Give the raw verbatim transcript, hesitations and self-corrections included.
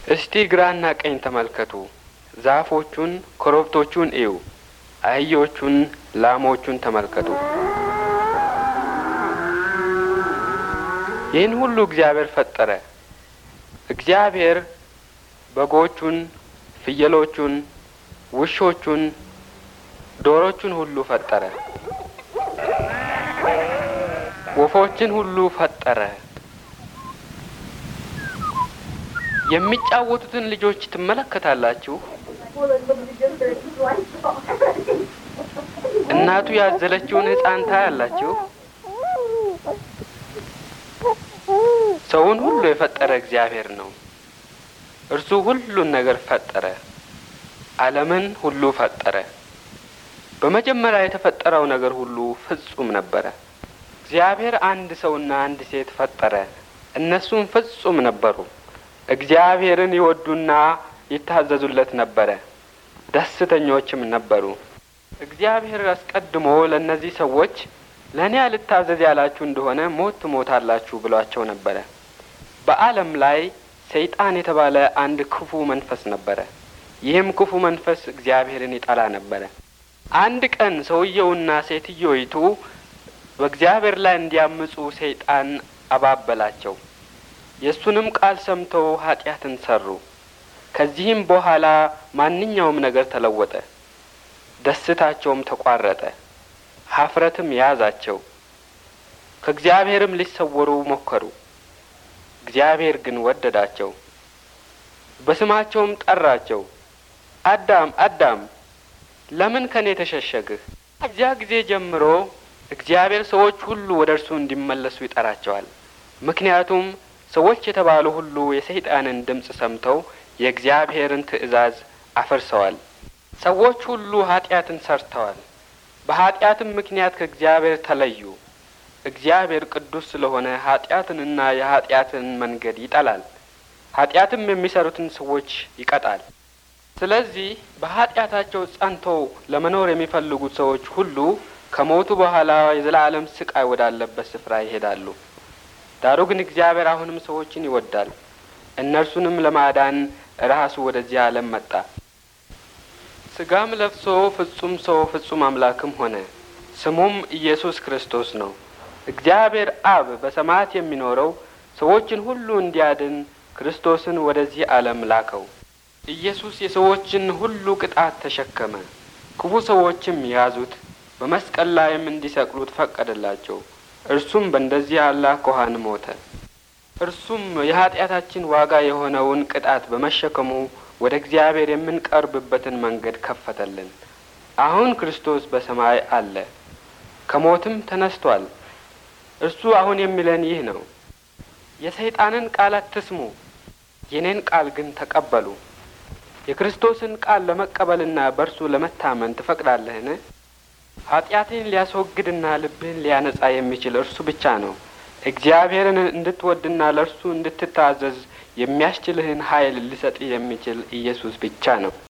እስቲ ግራና ቀኝ ተመልከቱ። ዛፎቹን፣ ኮረብቶቹን እዩ። አህዮቹን፣ ላሞቹን ተመልከቱ። ይህን ሁሉ እግዚአብሔር ፈጠረ። እግዚአብሔር በጎቹን፣ ፍየሎቹን፣ ውሾቹን፣ ዶሮቹን ሁሉ ፈጠረ። ወፎችን ሁሉ ፈጠረ። የሚጫወቱትን ልጆች ትመለከታላችሁ። እናቱ ያዘለችውን ሕፃን ታያላችሁ። ሰውን ሁሉ የፈጠረ እግዚአብሔር ነው። እርሱ ሁሉን ነገር ፈጠረ። ዓለምን ሁሉ ፈጠረ። በመጀመሪያ የተፈጠረው ነገር ሁሉ ፍጹም ነበረ። እግዚአብሔር አንድ ሰውና አንድ ሴት ፈጠረ። እነሱም ፍጹም ነበሩ። እግዚአብሔርን ይወዱና ይታዘዙለት ነበረ። ደስተኞችም ነበሩ። እግዚአብሔር አስቀድሞ ለእነዚህ ሰዎች ለእኔ አልታዘዝ ያላችሁ እንደሆነ ሞት ትሞታላችሁ ብሏቸው ነበረ። በዓለም ላይ ሰይጣን የተባለ አንድ ክፉ መንፈስ ነበረ። ይህም ክፉ መንፈስ እግዚአብሔርን ይጠላ ነበረ። አንድ ቀን ሰውየውና ሴትዮይቱ በእግዚአብሔር ላይ እንዲያምፁ ሰይጣን አባበላቸው። የእሱንም ቃል ሰምተው ኃጢአትን ሰሩ። ከዚህም በኋላ ማንኛውም ነገር ተለወጠ። ደስታቸውም ተቋረጠ። ኀፍረትም ያዛቸው። ከእግዚአብሔርም ሊሰወሩ ሞከሩ። እግዚአብሔር ግን ወደዳቸው። በስማቸውም ጠራቸው። አዳም አዳም፣ ለምን ከኔ ተሸሸግህ? ከዚያ ጊዜ ጀምሮ እግዚአብሔር ሰዎች ሁሉ ወደ እርሱ እንዲመለሱ ይጠራቸዋል። ምክንያቱም ሰዎች የተባሉ ሁሉ የሰይጣንን ድምፅ ሰምተው የእግዚአብሔርን ትእዛዝ አፈርሰዋል። ሰዎች ሁሉ ኃጢአትን ሰርተዋል። በኃጢአትም ምክንያት ከእግዚአብሔር ተለዩ። እግዚአብሔር ቅዱስ ስለሆነ ኃጢአትንና የኃጢአትን መንገድ ይጠላል። ኃጢአትም የሚሰሩትን ሰዎች ይቀጣል። ስለዚህ በኃጢአታቸው ጸንተው ለመኖር የሚፈልጉት ሰዎች ሁሉ ከሞቱ በኋላ የዘላለም ስቃይ ወዳለበት ስፍራ ይሄዳሉ። ዳሩ ግን እግዚአብሔር አሁንም ሰዎችን ይወዳል። እነርሱንም ለማዳን ራሱ ወደዚህ ዓለም መጣ። ሥጋም ለብሶ ፍጹም ሰው ፍጹም አምላክም ሆነ። ስሙም ኢየሱስ ክርስቶስ ነው። እግዚአብሔር አብ በሰማያት የሚኖረው ሰዎችን ሁሉ እንዲያድን ክርስቶስን ወደዚህ ዓለም ላከው። ኢየሱስ የሰዎችን ሁሉ ቅጣት ተሸከመ። ክፉ ሰዎችም ያዙት፣ በመስቀል ላይም እንዲሰቅሉት ፈቀደላቸው። እርሱም በእንደዚህ ያለ አኳኋን ሞተ። እርሱም የኃጢአታችን ዋጋ የሆነውን ቅጣት በመሸከሙ ወደ እግዚአብሔር የምንቀርብበትን መንገድ ከፈተልን። አሁን ክርስቶስ በሰማይ አለ፣ ከሞትም ተነስቷል። እርሱ አሁን የሚለን ይህ ነው፣ የሰይጣንን ቃል አትስሙ፣ የኔን ቃል ግን ተቀበሉ። የክርስቶስን ቃል ለመቀበልና በእርሱ ለመታመን ትፈቅዳለህን? ኃጢአትን ሊያስወግድና ልብህን ሊያነጻ የሚችል እርሱ ብቻ ነው። እግዚአብሔርን እንድትወድና ለእርሱ እንድትታዘዝ የሚያስችልህን ኃይል ሊሰጥ የሚችል ኢየሱስ ብቻ ነው።